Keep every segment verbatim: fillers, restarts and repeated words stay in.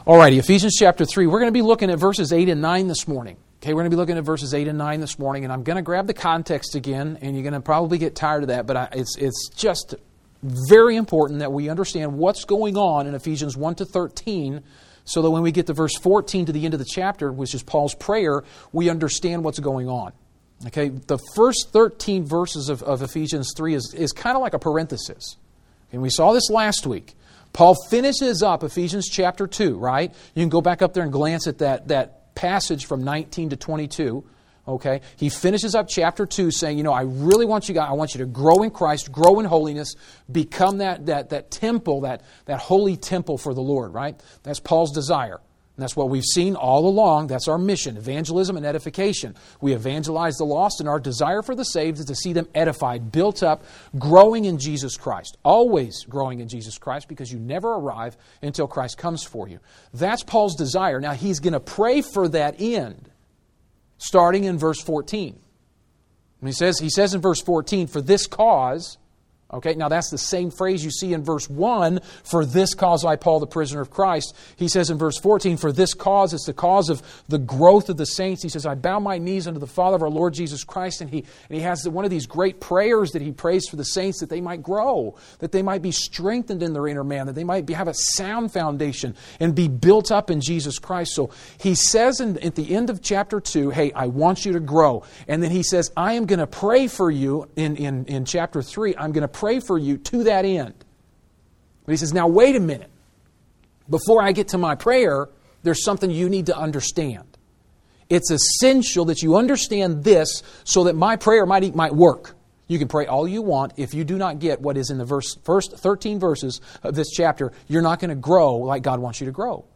Alrighty, Ephesians chapter three. We're going to be looking at verses eight and nine this morning. Okay, we're going to be looking at verses eight and nine this morning, and I'm going to grab the context again, and you're going to probably get tired of that, but I, it's it's just very important that we understand what's going on in Ephesians one to thirteen, so that when we get to verse fourteen to the end of the chapter, which is Paul's prayer, we understand what's going on. Okay, the first thirteen verses of, of Ephesians three is, is kind of like a parenthesis. And we saw this last week. Paul finishes up Ephesians chapter two, right? You can go back up there and glance at that, that passage from nineteen to twenty-two. Okay? He finishes up chapter two saying, you know, I really want you guys, I want you to grow in Christ, grow in holiness, become that, that, that temple, that, that holy temple for the Lord, right? That's Paul's desire. And that's what we've seen all along. That's our mission, evangelism and edification. We evangelize the lost, and our desire for the saved is to see them edified, built up, growing in Jesus Christ. Always growing in Jesus Christ, because you never arrive until Christ comes for you. That's Paul's desire. Now, he's going to pray for that end, starting in verse fourteen. And he says, he says in verse fourteen, for this cause... Okay, now that's the same phrase you see in verse one, for this cause I, Paul, the prisoner of Christ. He says in verse fourteen, for this cause, it's the cause of the growth of the saints. He says, I bow my knees unto the Father of our Lord Jesus Christ. And he, and he has one of these great prayers that he prays for the saints, that they might grow, that they might be strengthened in their inner man, that they might be, have a sound foundation and be built up in Jesus Christ. So he says in, at the end of chapter two, hey, I want you to grow. And then he says, I am going to pray for you in, in, in chapter three. I'm going to pray for you to that end. But he says, now wait a minute. Before I get to my prayer, there's something you need to understand. It's essential that you understand this so that my prayer might, might work. You can pray all you want. If you do not get what is in the verse, first thirteen verses of this chapter, you're not going to grow like God wants you to grow.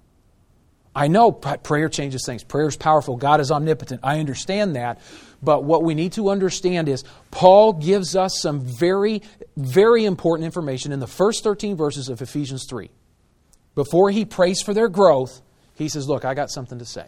I know prayer changes things. Prayer is powerful. God is omnipotent. I understand that. But what we need to understand is Paul gives us some very, very important information in the first thirteen verses of Ephesians three. Before he prays for their growth, he says, look, I got something to say.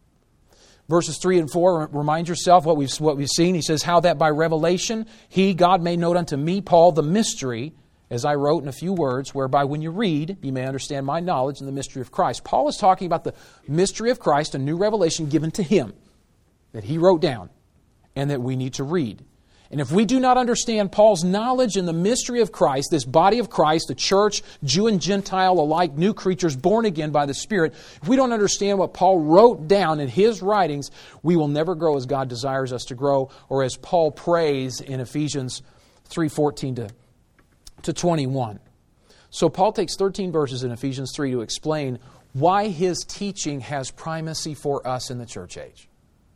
Verses three and four, remind yourself what we've, what we've seen. He says, how that by revelation he, God, made known unto me, Paul, the mystery, as I wrote in a few words, whereby when you read, you may understand my knowledge in the mystery of Christ. Paul is talking about the mystery of Christ, a new revelation given to him that he wrote down and that we need to read. And if we do not understand Paul's knowledge in the mystery of Christ, this body of Christ, the church, Jew and Gentile alike, new creatures born again by the Spirit, if we don't understand what Paul wrote down in his writings, we will never grow as God desires us to grow, or as Paul prays in Ephesians three fourteen to to twenty-one. So Paul takes thirteen verses in Ephesians three to explain why his teaching has primacy for us in the church age.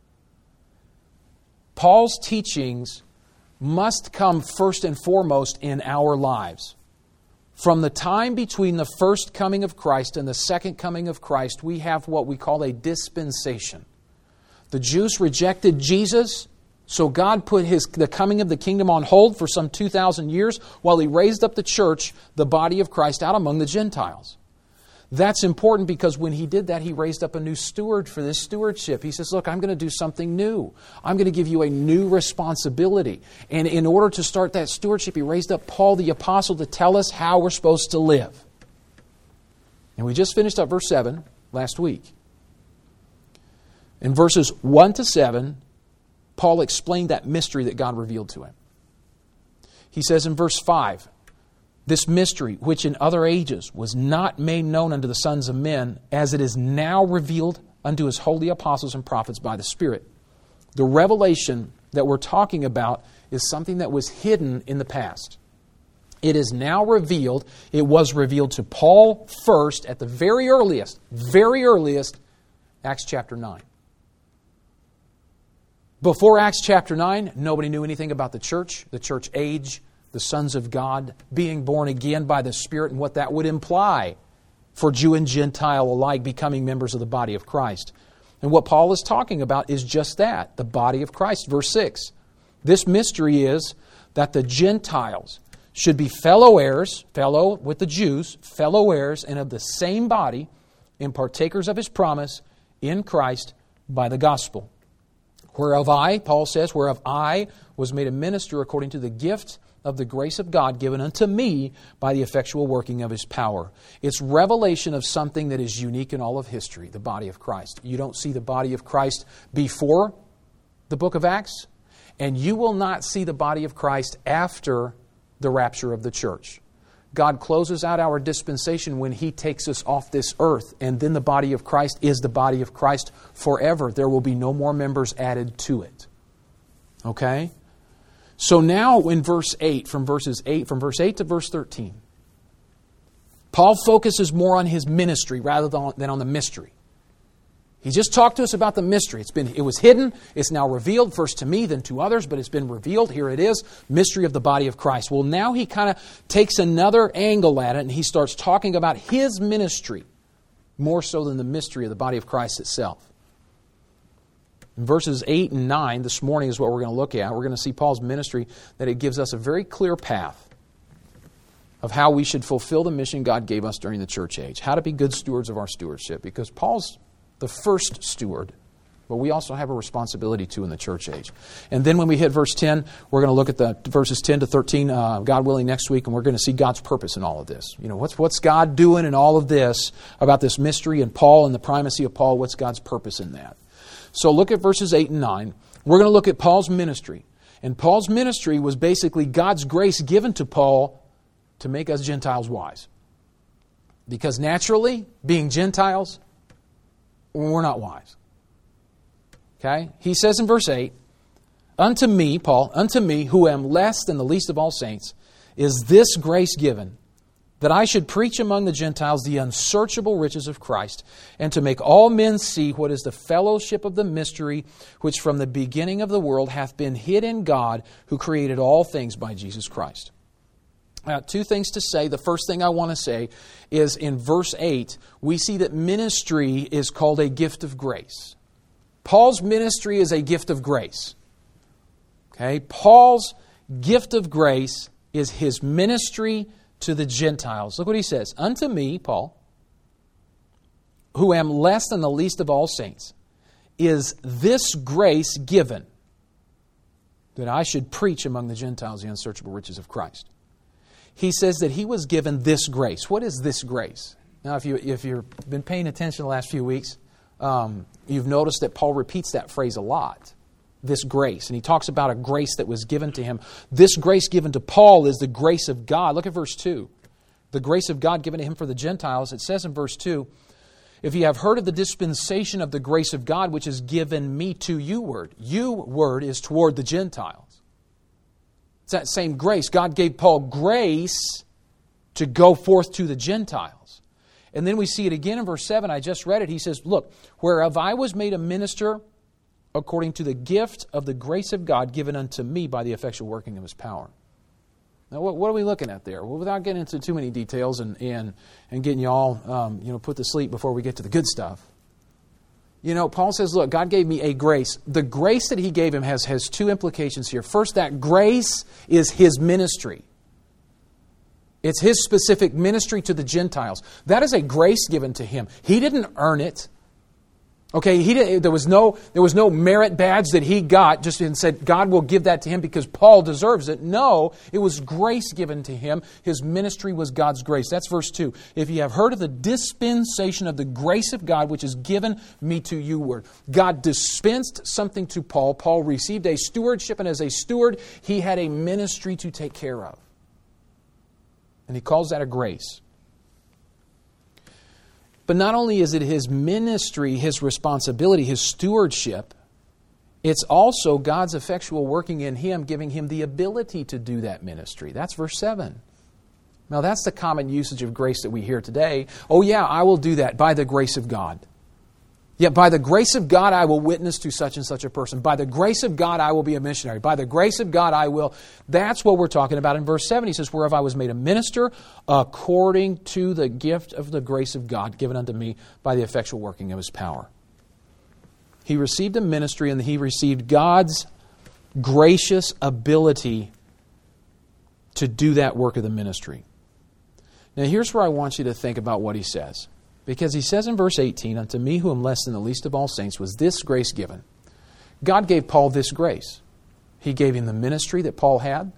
Paul's teachings must come first and foremost in our lives. From the time between the first coming of Christ and the second coming of Christ, we have what we call a dispensation. The Jews rejected Jesus, so God put his, the coming of the kingdom on hold for some two thousand years while He raised up the church, the body of Christ, out among the Gentiles. That's important because when He did that, He raised up a new steward for this stewardship. He says, look, I'm going to do something new. I'm going to give you a new responsibility. And in order to start that stewardship, He raised up Paul the Apostle to tell us how we're supposed to live. And we just finished up verse seven last week. In verses one to seven, Paul explained that mystery that God revealed to him. He says in verse five, this mystery, which in other ages was not made known unto the sons of men, as it is now revealed unto His holy apostles and prophets by the Spirit. The revelation that we're talking about is something that was hidden in the past. It is now revealed. It was revealed to Paul first at the very earliest, very earliest, Acts chapter nine. Before Acts chapter nine, nobody knew anything about the church, the church age, the sons of God, being born again by the Spirit, and what that would imply for Jew and Gentile alike becoming members of the body of Christ. And what Paul is talking about is just that, the body of Christ. Verse six. This mystery is that the Gentiles should be fellow heirs, fellow with the Jews, fellow heirs, and of the same body, and partakers of His promise in Christ by the gospel. Whereof I, Paul says, whereof I was made a minister according to the gift of the grace of God given unto me by the effectual working of His power. It's revelation of something that is unique in all of history, the body of Christ. You don't see the body of Christ before the book of Acts, and you will not see the body of Christ after the rapture of the church. God closes out our dispensation when He takes us off this earth, and then the body of Christ is the body of Christ forever. There will be no more members added to it. Okay? So now in verse eight, from verses eight, from verse eight to verse thirteen, Paul focuses more on his ministry rather than on the mystery. He just talked to us about the mystery. It's been, it was hidden. It's now revealed, first to me, then to others, but it's been revealed. Here it is, mystery of the body of Christ. Well, now he kind of takes another angle at it, and he starts talking about his ministry more so than the mystery of the body of Christ itself. In verses eight and nine, this morning is what we're going to look at. We're going to see Paul's ministry, that it gives us a very clear path of how we should fulfill the mission God gave us during the church age. How to be good stewards of our stewardship. Because Paul's the first steward, but we also have a responsibility too in the church age. And then when we hit verse ten, we're going to look at the verses ten to thirteen, uh, God willing, next week, and we're going to see God's purpose in all of this. You know, what's what's God doing in all of this about this mystery and Paul and the primacy of Paul? What's God's purpose in that? So look at verses eight and nine. We're going to look at Paul's ministry. And Paul's ministry was basically God's grace given to Paul to make us Gentiles wise. Because naturally, being Gentiles, we're not wise. Okay? He says in verse eight, unto me, Paul, unto me, who am less than the least of all saints, is this grace given, that I should preach among the Gentiles the unsearchable riches of Christ, and to make all men see what is the fellowship of the mystery, which from the beginning of the world hath been hid in God, who created all things by Jesus Christ. Now, two things to say. The first thing I want to say is in verse eight, we see that ministry is called a gift of grace. Paul's ministry is a gift of grace. Okay? Paul's gift of grace is his ministry to the Gentiles. Look what he says. Unto me, Paul, who am less than the least of all saints, is this grace given, that I should preach among the Gentiles the unsearchable riches of Christ. He says that he was given this grace. What is this grace? Now, if, you, if you've been paying attention the last few weeks, um, you've noticed that Paul repeats that phrase a lot. This grace. And he talks about a grace that was given to him. This grace given to Paul is the grace of God. Look at verse two. The grace of God given to him for the Gentiles. It says in verse two, if ye have heard of the dispensation of the grace of God, which is given me to you word. You word is toward the Gentiles. It's that same grace. God gave Paul grace to go forth to the Gentiles. And then we see it again in verse seven. I just read it. He says, look, whereof I was made a minister according to the gift of the grace of God given unto me by the effectual working of His power. Now, what, what are we looking at there? Well, without getting into too many details and and, and getting you all um, you know, put to sleep before we get to the good stuff. You know, Paul says, look, God gave me a grace. The grace that He gave him has, has two implications here. First, that grace is his ministry. It's his specific ministry to the Gentiles. That is a grace given to him. He didn't earn it. Okay, he did, there was no there was no merit badge that he got just and said God will give that to him because Paul deserves it. No, it was grace given to him. His ministry was God's grace. That's verse two. If ye have heard of the dispensation of the grace of God which is given me to you word. God dispensed something to Paul. Paul received a stewardship, and as a steward, he had a ministry to take care of. And he calls that a grace. But not only is it his ministry, his responsibility, his stewardship, it's also God's effectual working in him, giving him the ability to do that ministry. That's verse seven. Now that's the common usage of grace that we hear today. Oh yeah, I will do that by the grace of God. Yet by the grace of God I will witness to such and such a person. By the grace of God I will be a missionary. By the grace of God I will... That's what we're talking about in verse seven. He says, whereof I was made a minister according to the gift of the grace of God given unto me by the effectual working of His power. He received a ministry and he received God's gracious ability to do that work of the ministry. Now here's where I want you to think about what he says. Because he says in verse eighteen, unto me who am less than the least of all saints was this grace given. God gave Paul this grace. He gave him the ministry that Paul had.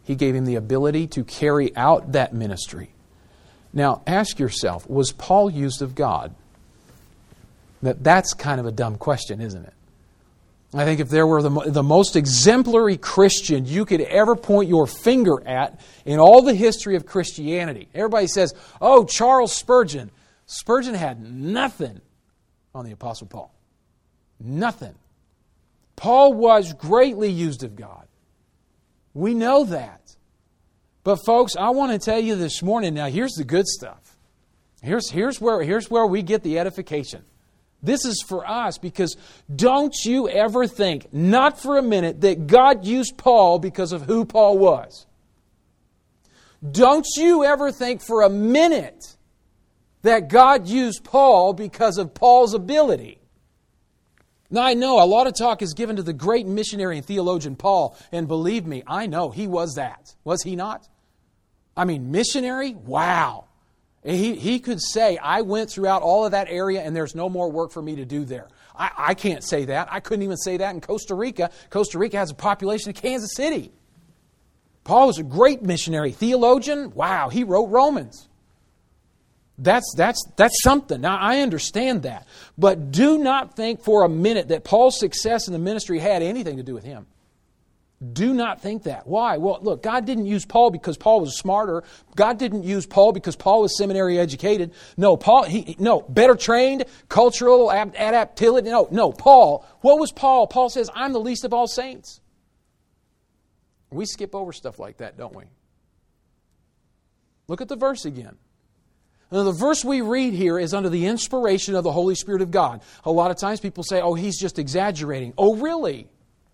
He gave him the ability to carry out that ministry. Now, ask yourself, was Paul used of God? That That's kind of a dumb question, isn't it? I think if there were the, the most exemplary Christian you could ever point your finger at in all the history of Christianity, everybody says, oh, Charles Spurgeon. Spurgeon had nothing on the Apostle Paul. Nothing. Paul was greatly used of God. We know that. But folks, I want to tell you this morning, now here's the good stuff. Here's, here's, where, here's where we get the edification. This is for us, because don't you ever think, not for a minute, that God used Paul because of who Paul was. Don't you ever think for a minute that God used Paul because of Paul's ability. Now, I know a lot of talk is given to the great missionary and theologian Paul, and believe me, I know he was that. Was he not? I mean, missionary? Wow. He, he could say, I went throughout all of that area and there's no more work for me to do there. I, I can't say that. I couldn't even say that in Costa Rica. Costa Rica has a population of Kansas City. Paul was a great missionary. Theologian? Wow, he wrote Romans. That's, that's, that's something. Now, I understand that. But do not think for a minute that Paul's success in the ministry had anything to do with him. Do not think that. Why? Well, look, God didn't use Paul because Paul was smarter. God didn't use Paul because Paul was seminary educated. No, Paul, he, no, better trained, cultural adaptability. No, no, Paul. What was Paul? Paul says, I'm the least of all saints. We skip over stuff like that, don't we? Look at the verse again. Now, the verse we read here is under the inspiration of the Holy Spirit of God. A lot of times people say, oh, he's just exaggerating. Oh, really?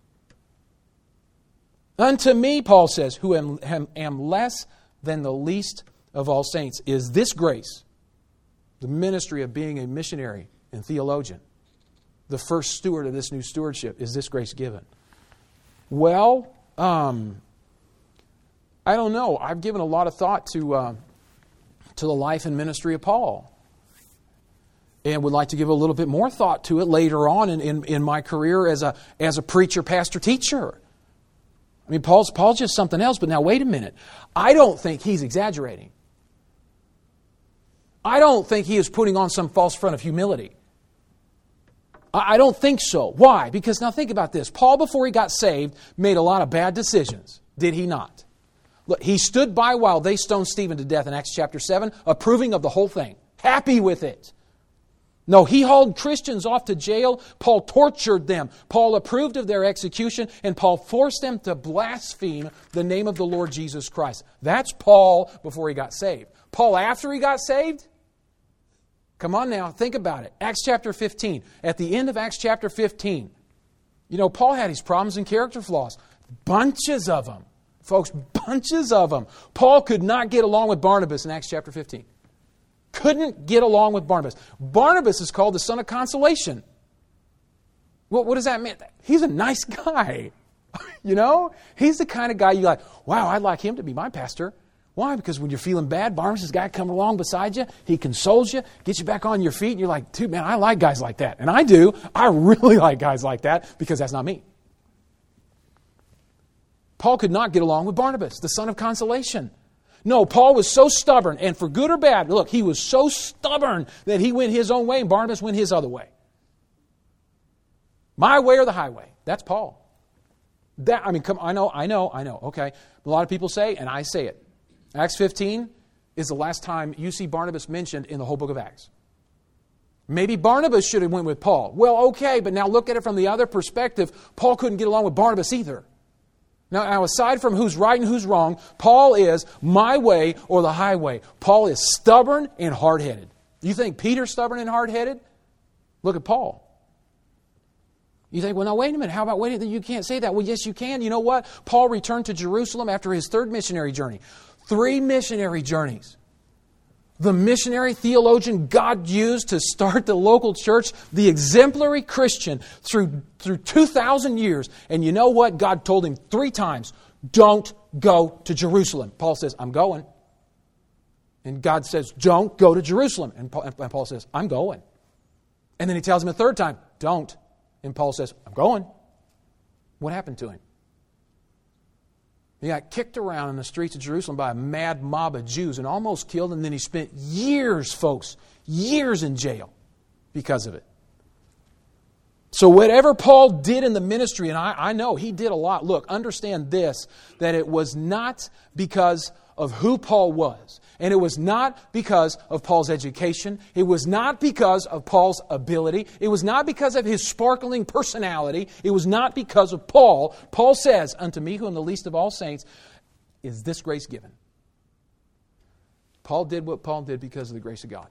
Unto me, Paul says, who am, am, am less than the least of all saints, is this grace, the ministry of being a missionary and theologian. The first steward of this new stewardship, is this grace given? Well, um, I don't know. I've given a lot of thought to uh, to the life and ministry of Paul, and would like to give a little bit more thought to it later on in, in, in my career as a as a preacher, pastor, teacher. I mean, Paul's, Paul's just something else, but now wait a minute. I don't think he's exaggerating. I don't think he is putting on some false front of humility. I, I don't think so. Why? Because now think about this. Paul, before he got saved, made a lot of bad decisions. Did he not? Look, he stood by while they stoned Stephen to death in Acts chapter seven, approving of the whole thing. Happy with it. No, he hauled Christians off to jail. Paul tortured them. Paul approved of their execution, and Paul forced them to blaspheme the name of the Lord Jesus Christ. That's Paul before he got saved. Paul after he got saved? Come on now, think about it. Acts chapter fifteen. At the end of Acts chapter fifteen, you know, Paul had his problems and character flaws. Bunches of them. Folks, bunches of them. Paul could not get along with Barnabas in Acts chapter fifteen. Couldn't get along with Barnabas. Barnabas is called the son of consolation. Well, what does that mean? He's a nice guy. You know? He's the kind of guy you're like, wow, I'd like him to be my pastor. Why? Because when you're feeling bad, Barnabas is a guy coming along beside you. He consoles you, gets you back on your feet, and you're like, dude, man, I like guys like that. And I do. I really like guys like that because that's not me. Paul could not get along with Barnabas, the son of consolation. No, Paul was so stubborn, and for good or bad, look, he was so stubborn that he went his own way and Barnabas went his other way. My way or the highway. That's Paul. That I mean, come, I know, I know, I know. Okay, a lot of people say, and I say it. Acts fifteen is the last time you see Barnabas mentioned in the whole book of Acts. Maybe Barnabas should have went with Paul. Well, okay, but now look at it from the other perspective. Paul couldn't get along with Barnabas either. Now, now, aside from who's right and who's wrong, Paul is my way or the highway. Paul is stubborn and hard-headed. You think Peter's stubborn and hard-headed? Look at Paul. You think, well, now, wait a minute. How about wait a minute? You can't say that. Well, yes, you can. You know what? Paul returned to Jerusalem after his third missionary journey. Three missionary journeys. The missionary theologian God used to start the local church, the exemplary Christian through, through two thousand years. And you know what? God told him three times, don't go to Jerusalem. Paul says, I'm going. And God says, don't go to Jerusalem. And Paul, and Paul says, I'm going. And then he tells him a third time, don't. And Paul says, I'm going. What happened to him? He got kicked around in the streets of Jerusalem by a mad mob of Jews and almost killed, and then he spent years, folks, years in jail because of it. So whatever Paul did in the ministry, and I, I know he did a lot. Look, understand this, that it was not because of who Paul was. And it was not because of Paul's education. It was not because of Paul's ability. It was not because of his sparkling personality. It was not because of Paul. Paul says, unto me who am the least of all saints, is this grace given. Paul did what Paul did because of the grace of God.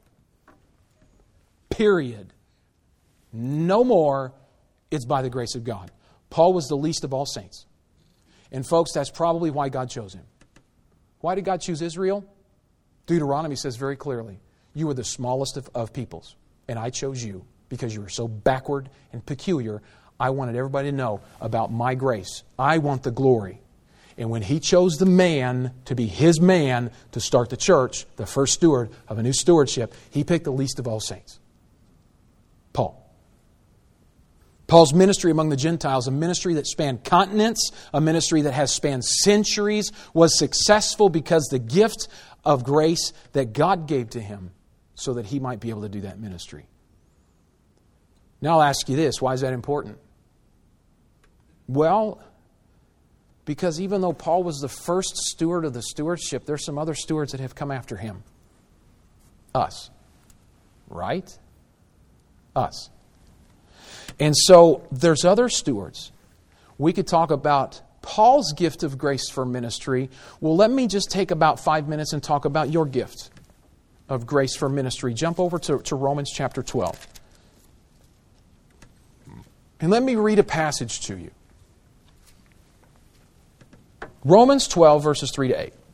Period. No more. It's by the grace of God. Paul was the least of all saints. And folks, that's probably why God chose him. Why did God choose Israel? Deuteronomy says very clearly, you were the smallest of, of peoples, and I chose you because you were so backward and peculiar. I wanted everybody to know about my grace. I want the glory. And when He chose the man to be His man to start the church, the first steward of a new stewardship, He picked the least of all saints. Paul. Paul's ministry among the Gentiles, a ministry that spanned continents, a ministry that has spanned centuries, was successful because the gift of grace that God gave to him so that he might be able to do that ministry. Now I'll ask you this, why is that important? Well, because even though Paul was the first steward of the stewardship, there's some other stewards that have come after him. Us. Right? Us. And so there's other stewards. We could talk about Paul's gift of grace for ministry. Well, let me just take about five minutes and talk about your gift of grace for ministry. Jump over to, to Romans chapter twelve. And let me read a passage to you. Romans twelve, verses three to eight.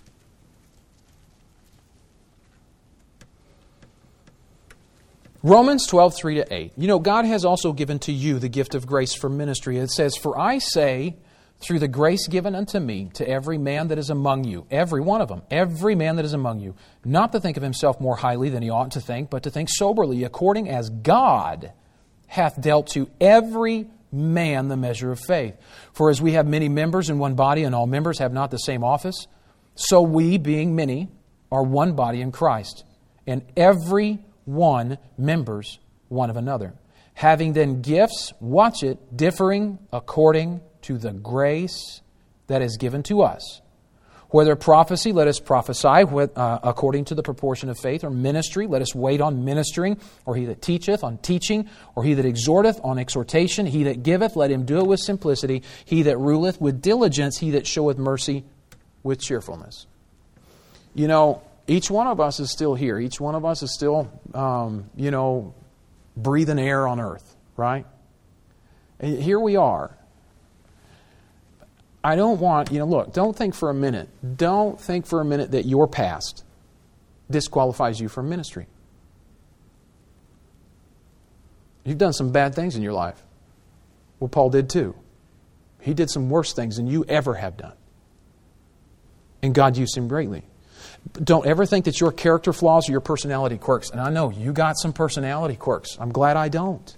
Romans twelve, three to eight. You know, God has also given to you the gift of grace for ministry. It says, for I say, through the grace given unto me, to every man that is among you, every one of them, every man that is among you, not to think of himself more highly than he ought to think, but to think soberly, according as God hath dealt to every man the measure of faith. For as we have many members in one body, and all members have not the same office, so we, being many, are one body in Christ, and every one members one of another. Having then gifts, watch it, differing according to the grace that is given to us. Whether prophecy, let us prophesy uh, according to the proportion of faith, or ministry, let us wait on ministering, or he that teacheth on teaching, or he that exhorteth on exhortation, he that giveth, let him do it with simplicity, he that ruleth with diligence, he that showeth mercy with cheerfulness. You know, each one of us is still here. Each one of us is still, um, you know, breathing air on earth, right? And here we are. I don't want, you know, look, don't think for a minute, don't think for a minute that your past disqualifies you from ministry. You've done some bad things in your life. Well, Paul did too. He did some worse things than you ever have done. And God used him greatly. Don't ever think that your character flaws are your personality quirks. And I know you got some personality quirks. I'm glad I don't.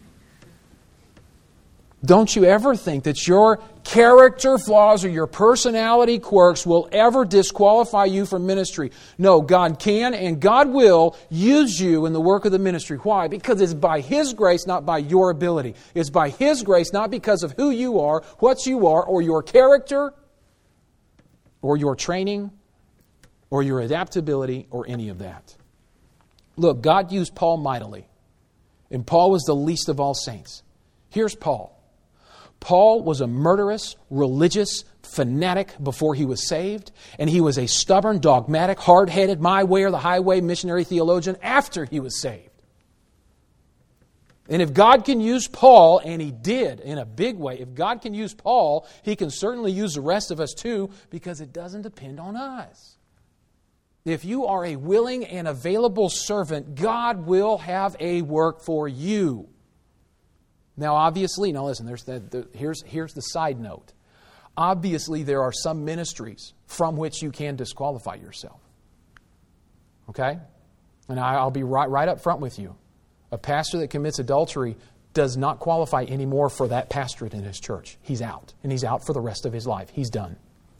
Don't you ever think that your character flaws or your personality quirks will ever disqualify you from ministry. No, God can and God will use you in the work of the ministry. Why? Because it's by His grace, not by your ability. It's by His grace, not because of who you are, what you are, or your character, or your training, or your adaptability, or any of that. Look, God used Paul mightily. And Paul was the least of all saints. Here's Paul. Paul was a murderous, religious fanatic before he was saved. And he was a stubborn, dogmatic, hard-headed, my way or the highway missionary theologian after he was saved. And if God can use Paul, and He did in a big way, if God can use Paul, He can certainly use the rest of us too, because it doesn't depend on us. If you are a willing and available servant, God will have a work for you. Now, obviously, now listen, there's the, the, here's, here's the side note. Obviously, there are some ministries from which you can disqualify yourself. Okay? And I, I'll be right, right up front with you. A pastor that commits adultery does not qualify anymore for that pastorate in his church. He's out. And he's out for the rest of his life. He's done.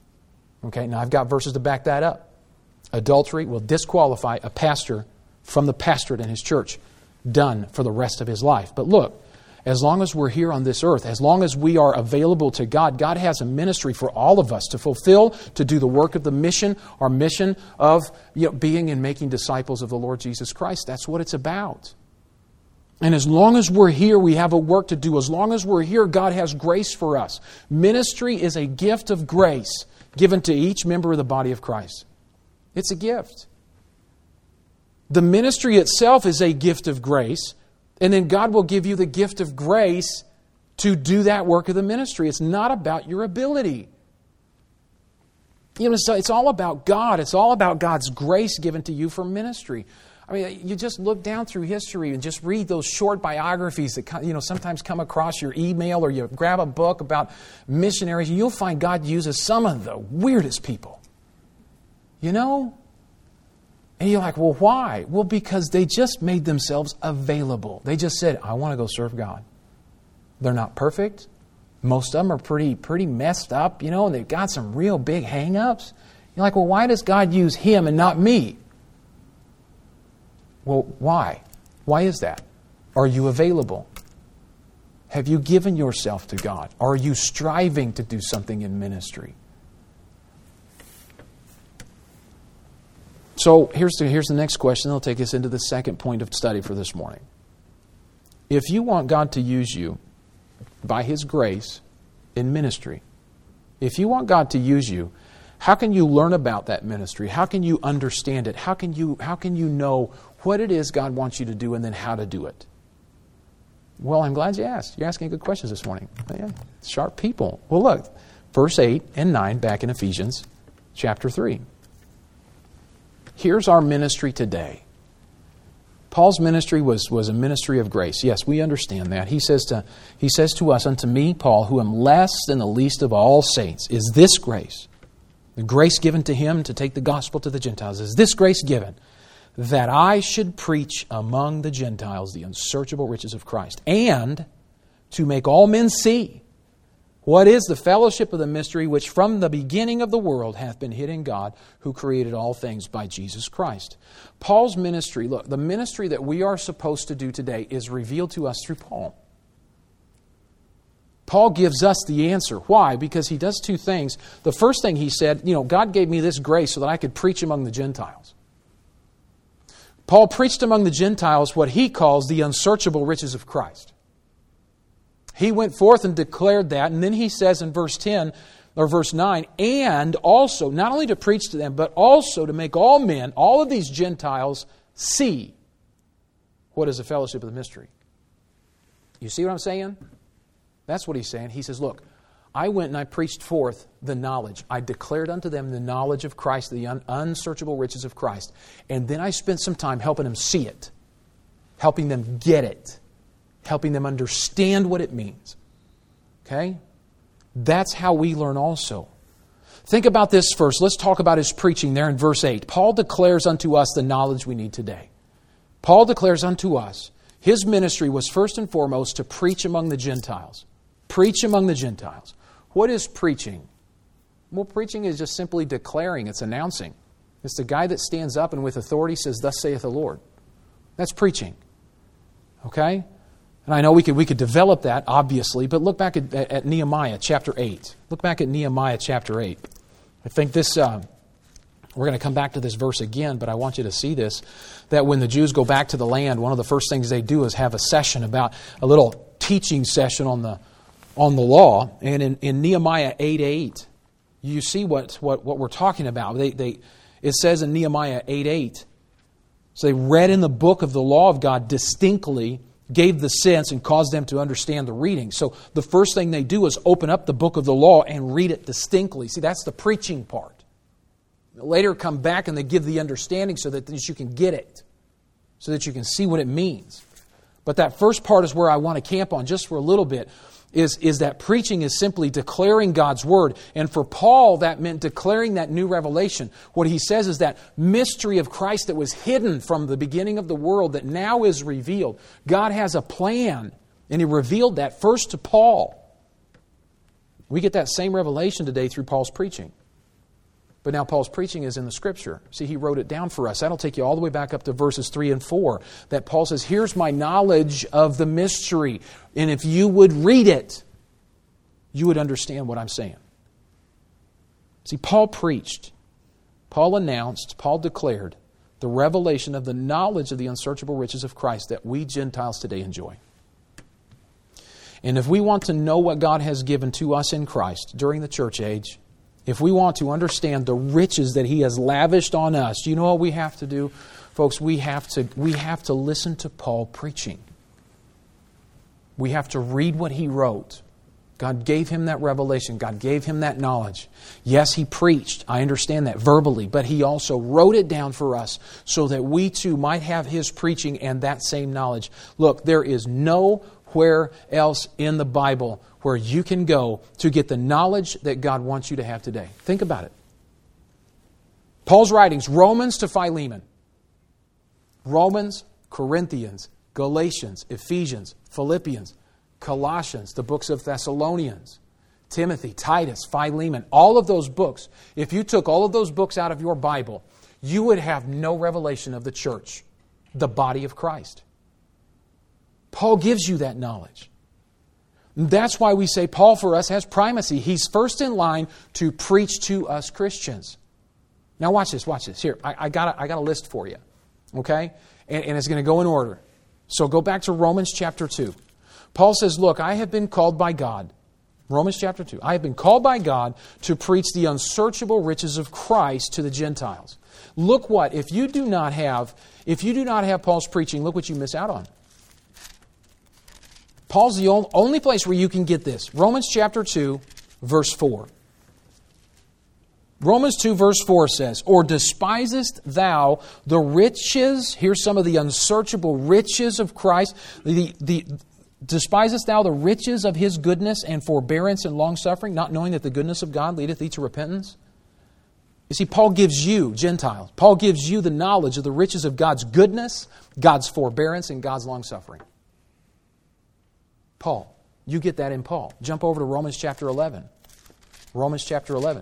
Okay, now I've got verses to back that up. Adultery will disqualify a pastor from the pastorate in his church. Done for the rest of his life. But look, as long as we're here on this earth, as long as we are available to God, God has a ministry for all of us to fulfill, to do the work of the mission, our mission of you know, being and making disciples of the Lord Jesus Christ. That's what it's about. And as long as we're here, we have a work to do. As long as we're here, God has grace for us. Ministry is a gift of grace given to each member of the body of Christ. It's a gift. The ministry itself is a gift of grace, and then God will give you the gift of grace to do that work of the ministry. It's not about your ability. You know, so it's all about God. It's all about God's grace given to you for ministry. I mean, you just look down through history and just read those short biographies that you know sometimes come across your email, or you grab a book about missionaries, and you'll find God uses some of the weirdest people. You know? And you're like, well, why? Well, because they just made themselves available. They just said, I want to go serve God. They're not perfect. Most of them are pretty pretty messed up, you know, and they've got some real big hang-ups. You're like, well, why does God use him and not me? Well, why? Why is that? Are you available? Have you given yourself to God? Are you striving to do something in ministry? So here's the, here's the next question. It'll take us into the second point of study for this morning. If you want God to use you by His grace in ministry, if you want God to use you, how can you learn about that ministry? How can you understand it? How can you, how can you know what it is God wants you to do and then how to do it? Well, I'm glad you asked. You're asking good questions this morning. Yeah, sharp people. Well, look, verse eight and nine back in Ephesians chapter three. Here's our ministry today. Paul's ministry was, was a ministry of grace. Yes, we understand that. He says to he says to us, unto me, Paul, who am less than the least of all saints, is this grace, the grace given to him to take the gospel to the Gentiles, is this grace given, that I should preach among the Gentiles the unsearchable riches of Christ, and to make all men see what is the fellowship of the mystery which from the beginning of the world hath been hid in God, who created all things by Jesus Christ. Paul's ministry, look, the ministry that we are supposed to do today is revealed to us through Paul. Paul gives us the answer. Why? Because he does two things. The first thing he said, you know, God gave me this grace so that I could preach among the Gentiles. Paul preached among the Gentiles what he calls the unsearchable riches of Christ. He went forth and declared that, and then he says in verse ten, or verse nine, and also, not only to preach to them, but also to make all men, all of these Gentiles, see what is the fellowship of the mystery. You see what I'm saying? That's what he's saying. He says, look, I went and I preached forth the knowledge. I declared unto them the knowledge of Christ, the un- unsearchable riches of Christ. And then I spent some time helping them see it, helping them get it, helping them understand what it means. Okay? That's how we learn also. Think about this first. Let's talk about his preaching there in verse eight. Paul declares unto us the knowledge we need today. Paul declares unto us, his ministry was first and foremost to preach among the Gentiles. Preach among the Gentiles. What is preaching? Well, preaching is just simply declaring. It's announcing. It's the guy that stands up and with authority says, thus saith the Lord. That's preaching. Okay? And I know we could we could develop that, obviously, but look back at, at Nehemiah chapter eight. Look back at Nehemiah chapter eight. I think this, uh, we're going to come back to this verse again, but I want you to see this, that when the Jews go back to the land, one of the first things they do is have a session about, a little teaching session on the on the law. And in, in Nehemiah eight eight, you see what, what, what we're talking about. They, they, it says in Nehemiah eight eight, so they read in the book of the law of God distinctly, gave the sense and caused them to understand the reading. So the first thing they do is open up the book of the law and read it distinctly. See, that's the preaching part. Later come back and they give the understanding so that you can get it, so that you can see what it means. But that first part is where I want to camp on just for a little bit, is, is that preaching is simply declaring God's Word. And for Paul, that meant declaring that new revelation. What he says is that mystery of Christ that was hidden from the beginning of the world that now is revealed. God has a plan, and He revealed that first to Paul. We get that same revelation today through Paul's preaching. But now Paul's preaching is in the Scripture. See, he wrote it down for us. That'll take you all the way back up to verses three and four. That Paul says, here's my knowledge of the mystery. And if you would read it, you would understand what I'm saying. See, Paul preached. Paul announced, Paul declared the revelation of the knowledge of the unsearchable riches of Christ that we Gentiles today enjoy. And if we want to know what God has given to us in Christ during the church age, if we want to understand the riches that He has lavished on us, do you know what we have to do? Folks, we have to, we have to listen to Paul preaching. We have to read what he wrote. God gave him that revelation. God gave him that knowledge. Yes, he preached. I understand that verbally. But he also wrote it down for us so that we too might have his preaching and that same knowledge. Look, there is nowhere else in the Bible where you can go to get the knowledge that God wants you to have today. Think about it. Paul's writings, Romans to Philemon. Romans, Corinthians, Galatians, Ephesians, Philippians, Colossians, the books of Thessalonians, Timothy, Titus, Philemon, all of those books, if you took all of those books out of your Bible, you would have no revelation of the church, the body of Christ. Paul gives you that knowledge. That's why we say Paul for us has primacy. He's first in line to preach to us Christians. Now watch this, watch this. Here, I, I, got, a, I got a list for you. Okay? And, and it's going to go in order. So go back to Romans chapter two. Paul says, look, I have been called by God. Romans chapter two. I have been called by God to preach the unsearchable riches of Christ to the Gentiles. Look what, if you do not have, if you do not have Paul's preaching, look what you miss out on. Paul's the only place where you can get this. Romans chapter two, verse four. Romans two, verse four says, or despisest thou the riches, here's some of the unsearchable riches of Christ, the, the, despisest thou the riches of His goodness and forbearance and longsuffering, not knowing that the goodness of God leadeth thee to repentance? You see, Paul gives you, Gentiles, Paul gives you the knowledge of the riches of God's goodness, God's forbearance, and God's longsuffering. Paul. You get that in Paul. Jump over to Romans chapter eleven. Romans chapter eleven.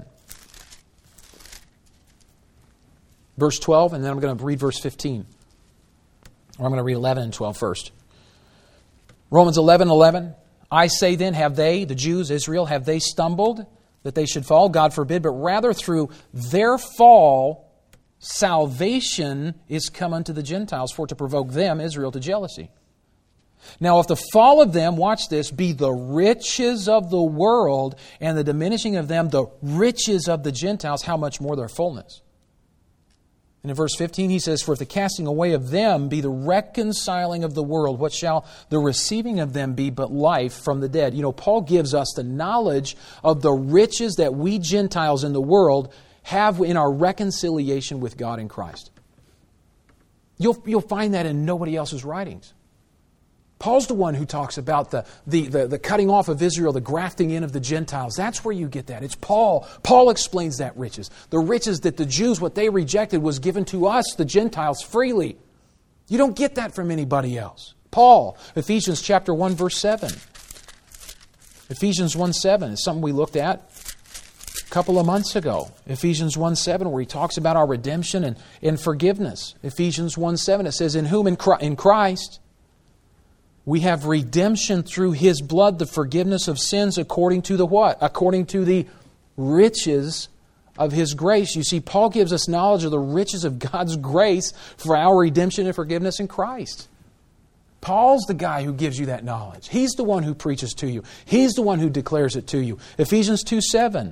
Verse twelve, and then I'm going to read verse fifteen. Or I'm going to read eleven and twelve first. Romans eleven, eleven. I say then, have they, the Jews, Israel, have they stumbled that they should fall? God forbid, but rather through their fall, salvation is come unto the Gentiles for to provoke them, Israel, to jealousy. Now, if the fall of them, watch this, be the riches of the world, and the diminishing of them the riches of the Gentiles, how much more their fullness? And in verse fifteen he says, for if the casting away of them be the reconciling of the world, what shall the receiving of them be but life from the dead? You know, Paul gives us the knowledge of the riches that we Gentiles in the world have in our reconciliation with God in Christ. You'll, you'll find that in nobody else's writings. Paul's the one who talks about the, the, the, the cutting off of Israel, the grafting in of the Gentiles. That's where you get that. It's Paul. Paul explains that riches. The riches that the Jews, what they rejected, was given to us, the Gentiles, freely. You don't get that from anybody else. Paul, Ephesians chapter one, verse seven. Ephesians one seven is something we looked at a couple of months ago. Ephesians one seven, where he talks about our redemption and, and forgiveness. Ephesians one seven, it says, in whom in Christ we have redemption through His blood, the forgiveness of sins according to the what? According to the riches of His grace. You see, Paul gives us knowledge of the riches of God's grace for our redemption and forgiveness in Christ. Paul's the guy who gives you that knowledge. He's the one who preaches to you. He's the one who declares it to you. Ephesians two seven.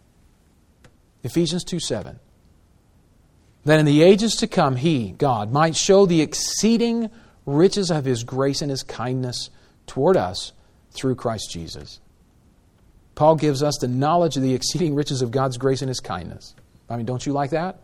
Ephesians two seven. That in the ages to come, He, God, might show the exceeding riches of His grace and His kindness toward us through Christ Jesus. Paul gives us the knowledge of the exceeding riches of God's grace and His kindness. I mean, don't you like that?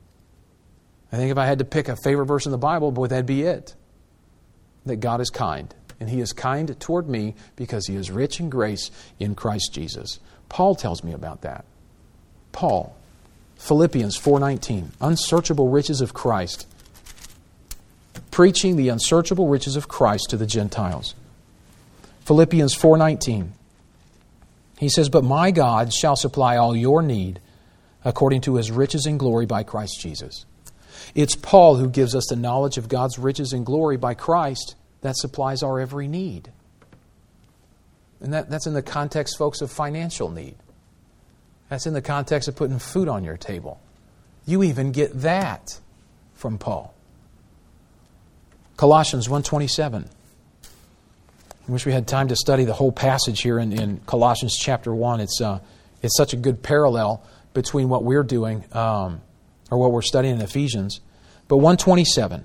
I think if I had to pick a favorite verse in the Bible, boy, that'd be it. That God is kind. And He is kind toward me because He is rich in grace in Christ Jesus. Paul tells me about that. Paul, Philippians four nineteen, unsearchable riches of Christ. Preaching the unsearchable riches of Christ to the Gentiles. Philippians four nineteen. He says, but my God shall supply all your need according to His riches and glory by Christ Jesus. It's Paul who gives us the knowledge of God's riches and glory by Christ that supplies our every need. And that, that's in the context, folks, of financial need. That's in the context of putting food on your table. You even get that from Paul. Colossians one twenty-seven. I wish we had time to study the whole passage here in, in Colossians chapter one. It's uh, it's such a good parallel between what we're doing, um, or what we're studying in Ephesians. But one twenty-seven.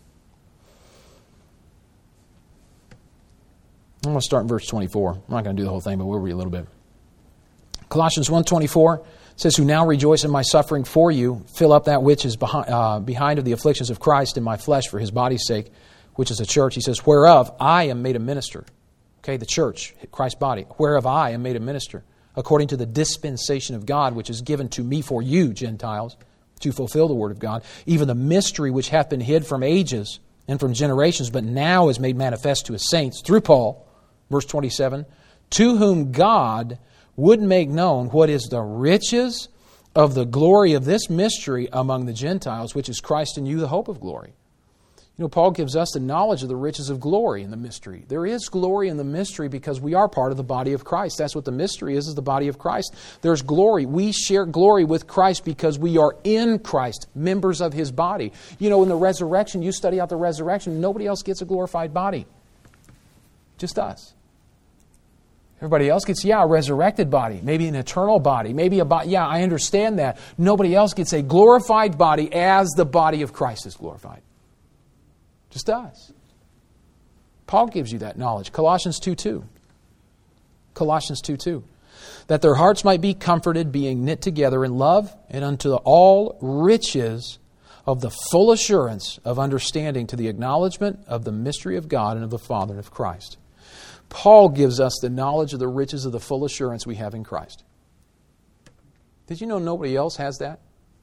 I'm going to start in verse twenty-four. I'm not going to do the whole thing, but we'll read a little bit. Colossians one twenty-four says, "Who now rejoice in my suffering for you, fill up that which is behind, uh, behind of the afflictions of Christ in my flesh for His body's sake, which is the church." He says, "Whereof I am made a minister." Okay, the church, Christ's body. "Whereof I am made a minister, according to the dispensation of God, which is given to me for you, Gentiles, to fulfill the word of God, even the mystery which hath been hid from ages and from generations, but now is made manifest to His saints through Paul." Verse twenty-seven, "To whom God would make known what is the riches of the glory of this mystery among the Gentiles, which is Christ in you, the hope of glory." You know, Paul gives us the knowledge of the riches of glory in the mystery. There is glory in the mystery because we are part of the body of Christ. That's what the mystery is, is the body of Christ. There's glory. We share glory with Christ because we are in Christ, members of His body. You know, in the resurrection, you study out the resurrection, nobody else gets a glorified body. Just us. Everybody else gets, yeah, a resurrected body, maybe an eternal body, maybe a body. Yeah, I understand that. Nobody else gets a glorified body as the body of Christ is glorified. Just us. Paul gives you that knowledge. Colossians two two. Colossians two two. "That their hearts might be comforted, being knit together in love, and unto all riches of the full assurance of understanding to the acknowledgement of the mystery of God and of the Father and of Christ." Paul gives us the knowledge of the riches of the full assurance we have in Christ. Did you know nobody else has that?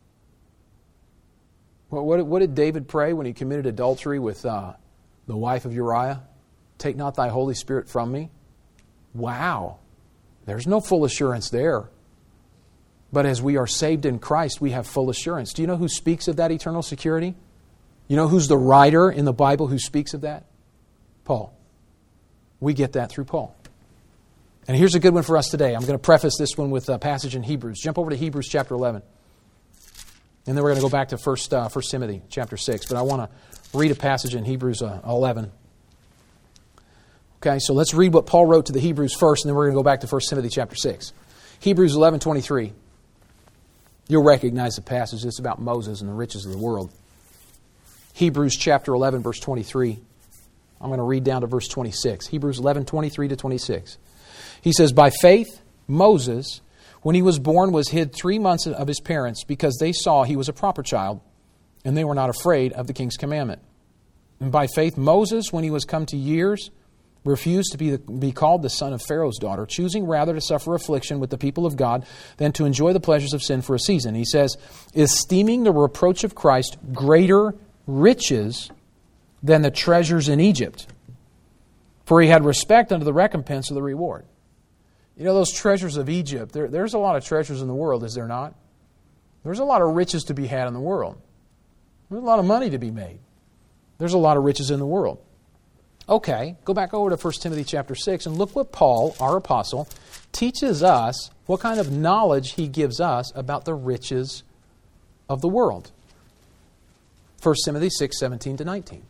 What, what, what did David pray when he committed adultery with uh, the wife of Uriah? "Take not thy Holy Spirit from me." Wow. There's no full assurance there. But as we are saved in Christ, we have full assurance. Do you know who speaks of that eternal security? You know who's the writer in the Bible who speaks of that? Paul. We get that through Paul. And here's a good one for us today. I'm going to preface this one with a passage in Hebrews. Jump over to Hebrews chapter eleven. And then we're going to go back to First uh, First Timothy chapter six. But I want to read a passage in Hebrews uh, eleven. Okay, so let's read what Paul wrote to the Hebrews first, and then we're going to go back to First Timothy chapter six. Hebrews eleven twenty-three. You'll recognize the passage. It's about Moses and the riches of the world. Hebrews chapter eleven, verse twenty-three. I'm going to read down to verse twenty-six. Hebrews eleven, twenty-three to twenty-six. He says, "By faith, Moses, when he was born, was hid three months of his parents because they saw he was a proper child, and they were not afraid of the king's commandment. And by faith, Moses, when he was come to years, refused to be, the, be called the son of Pharaoh's daughter, choosing rather to suffer affliction with the people of God than to enjoy the pleasures of sin for a season." He says, "Esteeming the reproach of Christ greater riches than the treasures in Egypt, for he had respect unto the recompense of the reward." You know, those treasures of Egypt, there, there's a lot of treasures in the world, is there not? There's a lot of riches to be had in the world. There's a lot of money to be made. There's a lot of riches in the world. Okay, go back over to First Timothy chapter six and look what Paul, our apostle, teaches us, what kind of knowledge he gives us about the riches of the world. First Timothy six, seventeen to nineteen.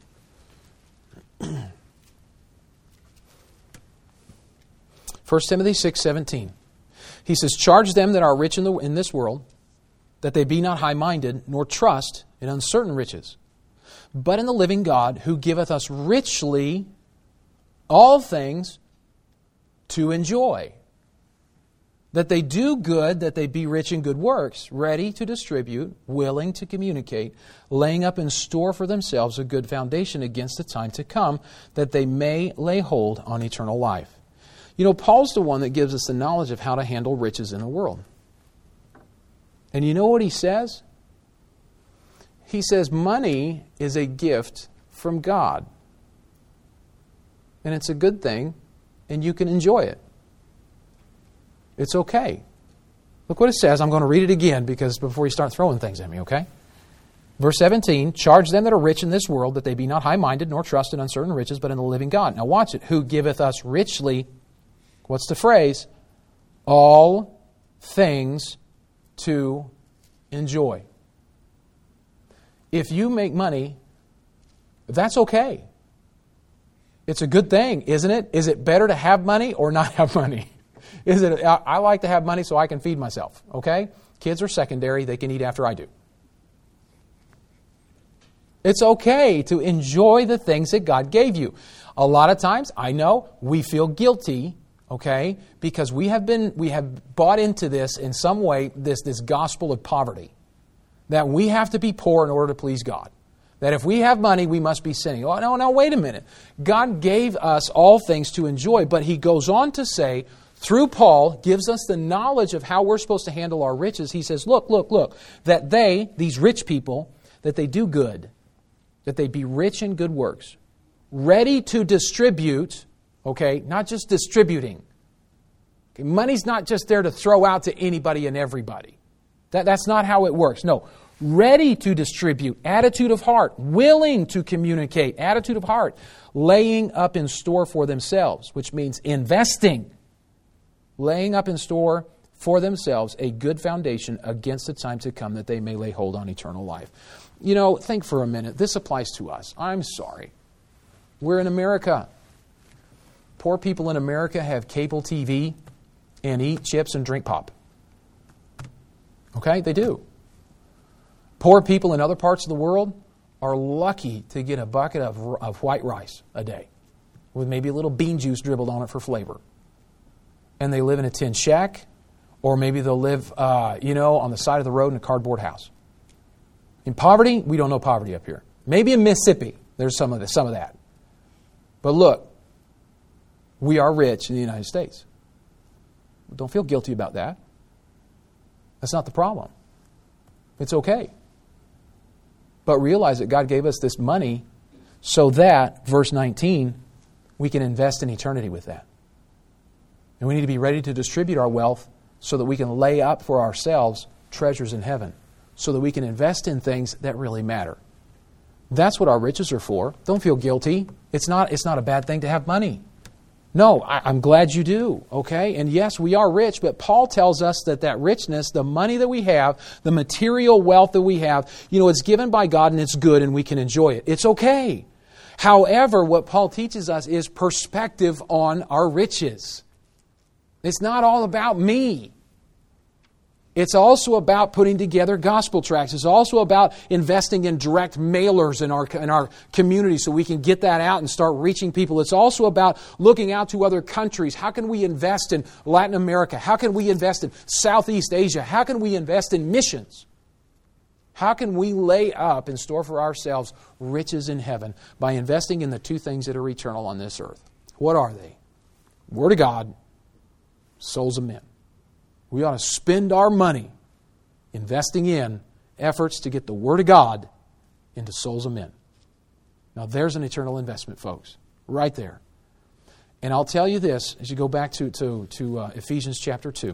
First Timothy six, seventeen. He says, "Charge them that are rich in, the, in this world, that they be not high-minded, nor trust in uncertain riches, but in the living God, who giveth us richly all things to enjoy. That they do good, that they be rich in good works, ready to distribute, willing to communicate, laying up in store for themselves a good foundation against the time to come, that they may lay hold on eternal life." You know, Paul's the one that gives us the knowledge of how to handle riches in the world. And you know what he says? He says money is a gift from God. And it's a good thing, and you can enjoy it. It's okay. Look what it says. I'm going to read it again because before you start throwing things at me, okay? Verse seventeen, charge them that are rich in this world that they be not high-minded nor trust in uncertain riches, but in the living God. Now watch it. Who giveth us richly, what's the phrase? All things to enjoy. If you make money, that's okay. It's a good thing, isn't it? Is it better to have money or not have money? Is it? I like to have money so I can feed myself, okay? Kids are secondary. They can eat after I do. It's okay to enjoy the things that God gave you. A lot of times, I know, we feel guilty, okay, because we have been we have bought into this in some way, this, this gospel of poverty. That we have to be poor in order to please God. That if we have money, we must be sinning. Oh, no, no, wait a minute. God gave us all things to enjoy, but He goes on to say, through Paul, gives us the knowledge of how we're supposed to handle our riches. He says, look, look, look, that they, these rich people, that they do good. That they be rich in good works, ready to distribute, okay, not just distributing. Okay, money's not just there to throw out to anybody and everybody. That, that's not how it works. No, ready to distribute, attitude of heart, willing to communicate, attitude of heart, laying up in store for themselves, which means investing, laying up in store for themselves a good foundation against the time to come that they may lay hold on eternal life. You know, think for a minute. This applies to us. I'm sorry. We're in America. Poor people in America have cable T V and eat chips and drink pop. Okay? They do. Poor people in other parts of the world are lucky to get a bucket of, of white rice a day with maybe a little bean juice dribbled on it for flavor. And they live in a tin shack, or maybe they'll live, uh, you know, on the side of the road in a cardboard house. In poverty, we don't know poverty up here. Maybe in Mississippi, there's some of this, some of that. But look, we are rich in the United States. Don't feel guilty about that. That's not the problem. It's okay. But realize that God gave us this money so that, verse nineteen, we can invest in eternity with that. And we need to be ready to distribute our wealth so that we can lay up for ourselves treasures in heaven, so that we can invest in things that really matter. That's what our riches are for. Don't feel guilty. It's not, it's not a bad thing to have money. No, I, I'm glad you do, okay? And yes, we are rich, but Paul tells us that that richness, the money that we have, the material wealth that we have, you know, it's given by God and it's good and we can enjoy it. It's okay. However, what Paul teaches us is perspective on our riches. It's not all about me. It's also about putting together gospel tracts. It's also about investing in direct mailers in our, in our community so we can get that out and start reaching people. It's also about looking out to other countries. How can we invest in Latin America? How can we invest in Southeast Asia? How can we invest in missions? How can we lay up and store for ourselves riches in heaven by investing in the two things that are eternal on this earth? What are they? Word of God, souls of men. We ought to spend our money investing in efforts to get the Word of God into souls of men. Now there's an eternal investment, folks. Right there. And I'll tell you this, as you go back to, to, to uh, Ephesians chapter two.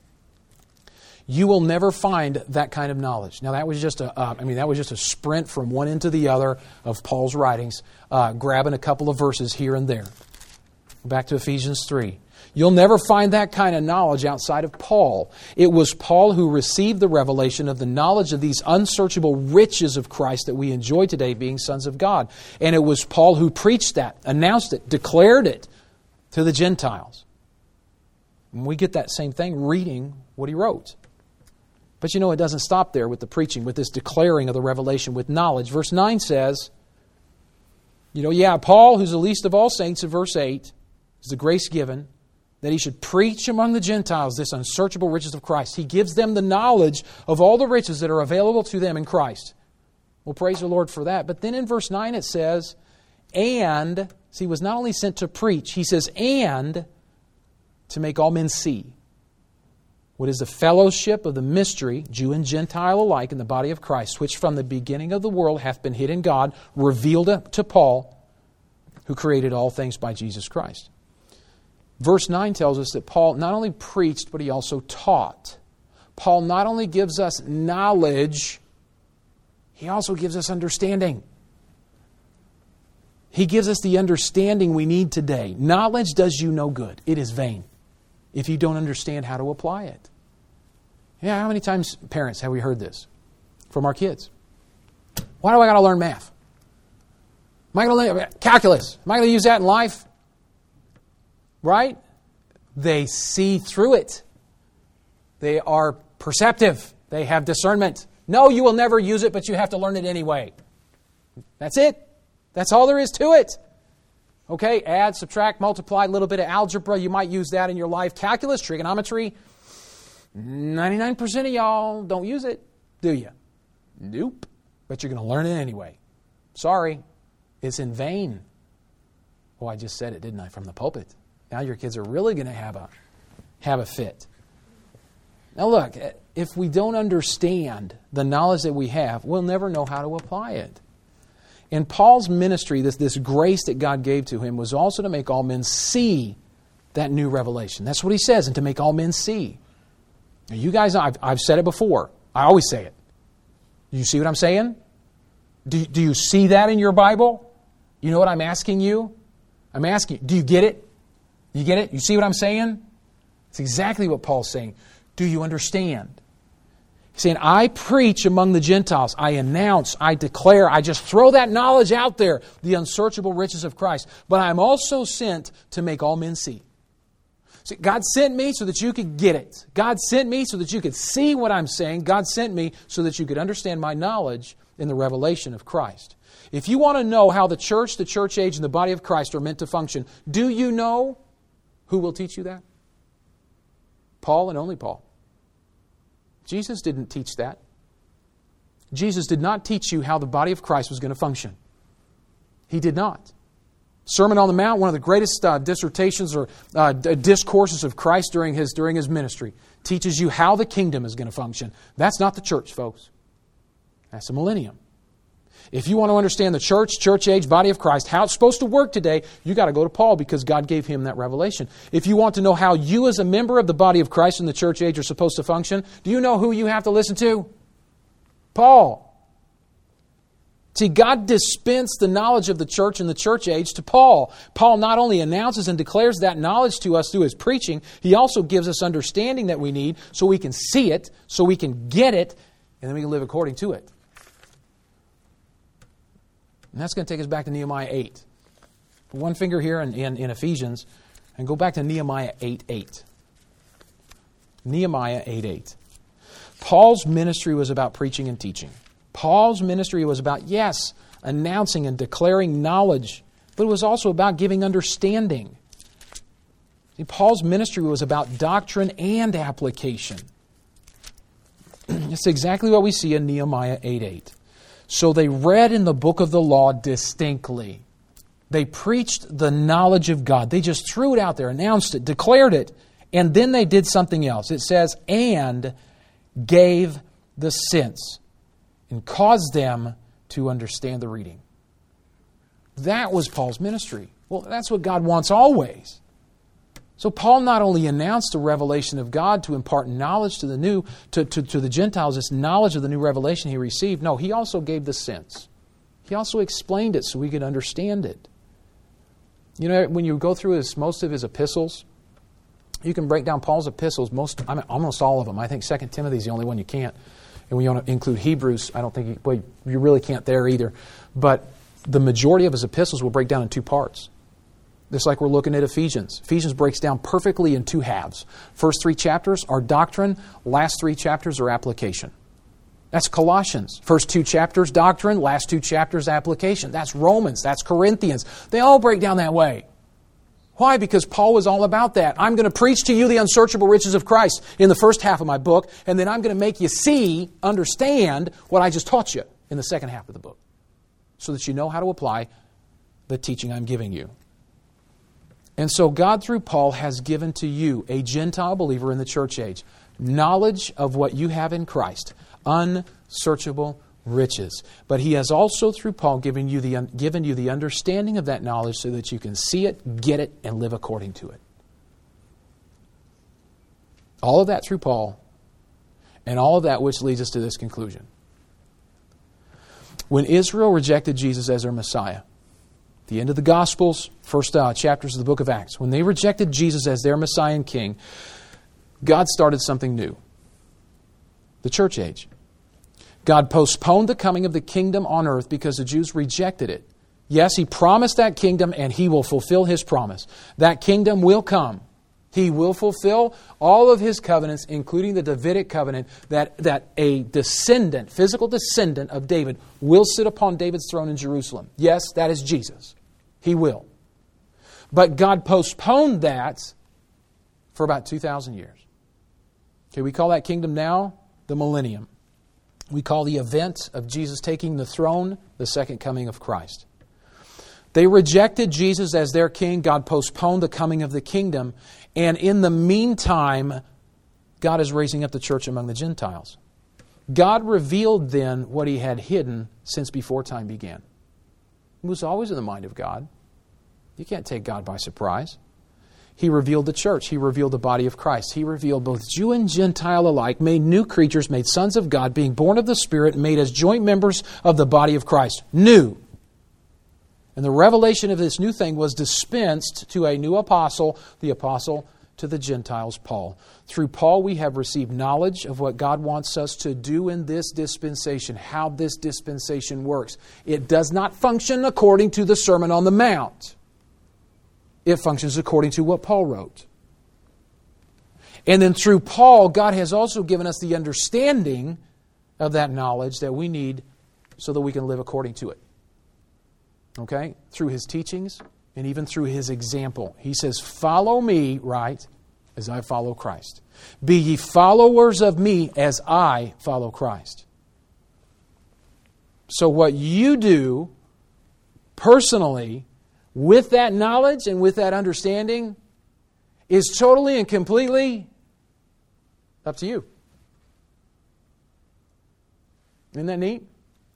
You will never find that kind of knowledge. Now that was just a, uh, I mean, that was just a sprint from one end to the other of Paul's writings, uh, grabbing a couple of verses here and there. Back to Ephesians three. You'll never find that kind of knowledge outside of Paul. It was Paul who received the revelation of the knowledge of these unsearchable riches of Christ that we enjoy today, being sons of God. And it was Paul who preached that, announced it, declared it to the Gentiles. And we get that same thing reading what he wrote. But you know, it doesn't stop there with the preaching, with this declaring of the revelation with knowledge. Verse nine says, you know, yeah, Paul, who's the least of all saints in verse eight, is the grace given that he should preach among the Gentiles this unsearchable riches of Christ. He gives them the knowledge of all the riches that are available to them in Christ. Well, praise the Lord for that. But then in verse nine it says, and, see, he was not only sent to preach, he says, and to make all men see what is the fellowship of the mystery, Jew and Gentile alike, in the body of Christ, which from the beginning of the world hath been hid in God, revealed to Paul, who created all things by Jesus Christ. Verse nine tells us that Paul not only preached, but he also taught. Paul not only gives us knowledge, he also gives us understanding. He gives us the understanding we need today. Knowledge does you no good. It is vain if you don't understand how to apply it. Yeah, how many times, parents, have we heard this from our kids? Why do I got to learn math? Am I going to learn calculus? Am I going to use that in life? Right? They see through it. They are perceptive. They have discernment. No, you will never use it, but you have to learn it anyway. That's it. That's all there is to it. Okay, add, subtract, multiply, a little bit of algebra. You might use that in your life. Calculus, trigonometry. ninety-nine percent of y'all don't use it, do you? Nope. But you're going to learn it anyway. Sorry, it's in vain. Oh, I just said it, didn't I, from the pulpit. Now your kids are really going to have a have a fit. Now look, if we don't understand the knowledge that we have, we'll never know how to apply it. In Paul's ministry, this, this grace that God gave to him was also to make all men see that new revelation. That's what he says, and to make all men see. Now, you guys, I've, I've said it before. I always say it. You see what I'm saying? Do, do you see that in your Bible? You know what I'm asking you? I'm asking you, do you get it? You get it? You see what I'm saying? It's exactly what Paul's saying. Do you understand? He's saying, I preach among the Gentiles. I announce, I declare, I just throw that knowledge out there, the unsearchable riches of Christ. But I'm also sent to make all men see. See, God sent me so that you could get it. God sent me so that you could see what I'm saying. God sent me so that you could understand my knowledge in the revelation of Christ. If you want to know how the church, the church age, and the body of Christ are meant to function, do you know who will teach you that? Paul and only Paul. Jesus didn't teach that. Jesus did not teach you how the body of Christ was going to function. He did not. Sermon on the Mount, one of the greatest uh, dissertations or uh, discourses of Christ during his, during his ministry, teaches you how the kingdom is going to function. That's not the church, folks. That's the millennium. If you want to understand the church, church age, body of Christ, how it's supposed to work today, you got to go to Paul because God gave him that revelation. If you want to know how you as a member of the body of Christ in the church age are supposed to function, do you know who you have to listen to? Paul. See, God dispensed the knowledge of the church in the church age to Paul. Paul not only announces and declares that knowledge to us through his preaching, he also gives us understanding that we need so we can see it, so we can get it, and then we can live according to it. And that's going to take us back to Nehemiah eight. Put one finger here in, in, in Ephesians and go back to Nehemiah eight eight. Nehemiah eight eight. Paul's ministry was about preaching and teaching. Paul's ministry was about, yes, announcing and declaring knowledge, but it was also about giving understanding. See, Paul's ministry was about doctrine and application. It's exactly what we see in Nehemiah eight eight. So they read in the book of the law distinctly. They preached the knowledge of God. They just threw it out there, announced it, declared it, and then they did something else. It says, and gave the sense and caused them to understand the reading. That was Paul's ministry. Well, that's what God wants always. So Paul not only announced the revelation of God to impart knowledge to the new, to, to, to the Gentiles, this knowledge of the new revelation he received. No, he also gave the sense. He also explained it so we could understand it. You know, when you go through his, most of his epistles, you can break down Paul's epistles, most, I mean, almost all of them. I think Second Timothy is the only one you can't. And when you want to include Hebrews, I don't think, you, well, you really can't there either. But the majority of his epistles will break down in two parts. Just like we're looking at Ephesians. Ephesians breaks down perfectly in two halves. First three chapters are doctrine. Last three chapters are application. That's Colossians. First two chapters, doctrine. Last two chapters, application. That's Romans. That's Corinthians. They all break down that way. Why? Because Paul was all about that. I'm going to preach to you the unsearchable riches of Christ in the first half of my book, and then I'm going to make you see, understand what I just taught you in the second half of the book, so that you know how to apply the teaching I'm giving you. And so God, through Paul, has given to you, a Gentile believer in the church age, knowledge of what you have in Christ, unsearchable riches. But He has also, through Paul, given you the given you the understanding of that knowledge so that you can see it, get it, and live according to it. All of that through Paul. And all of that which leads us to this conclusion. When Israel rejected Jesus as their Messiah, the end of the Gospels, first uh, chapters of the book of Acts, when they rejected Jesus as their Messiah and King, God started something new. The church age. God postponed the coming of the kingdom on earth because the Jews rejected it. Yes, He promised that kingdom, and He will fulfill His promise. That kingdom will come. He will fulfill all of His covenants, including the Davidic covenant, that, that a descendant, physical descendant of David, will sit upon David's throne in Jerusalem. Yes, that is Jesus. He will. But God postponed that for about two thousand years. Okay, we call that kingdom now the millennium. We call the event of Jesus taking the throne the second coming of Christ. They rejected Jesus as their king. God postponed the coming of the kingdom. And in the meantime, God is raising up the church among the Gentiles. God revealed then what He had hidden since before time began. It was always in the mind of God. You can't take God by surprise. He revealed the church. He revealed the body of Christ. He revealed both Jew and Gentile alike, made new creatures, made sons of God, being born of the Spirit, made as joint members of the body of Christ. New. And the revelation of this new thing was dispensed to a new apostle, the apostle to the Gentiles, Paul. Through Paul, we have received knowledge of what God wants us to do in this dispensation, how this dispensation works. It does not function according to the Sermon on the Mount. It functions according to what Paul wrote. And then through Paul, God has also given us the understanding of that knowledge that we need so that we can live according to it. Okay? Through His teachings and even through His example. He says, follow me, right, as I follow Christ. Be ye followers of me as I follow Christ. So what you do personally with that knowledge and with that understanding is totally and completely up to you. Isn't that neat?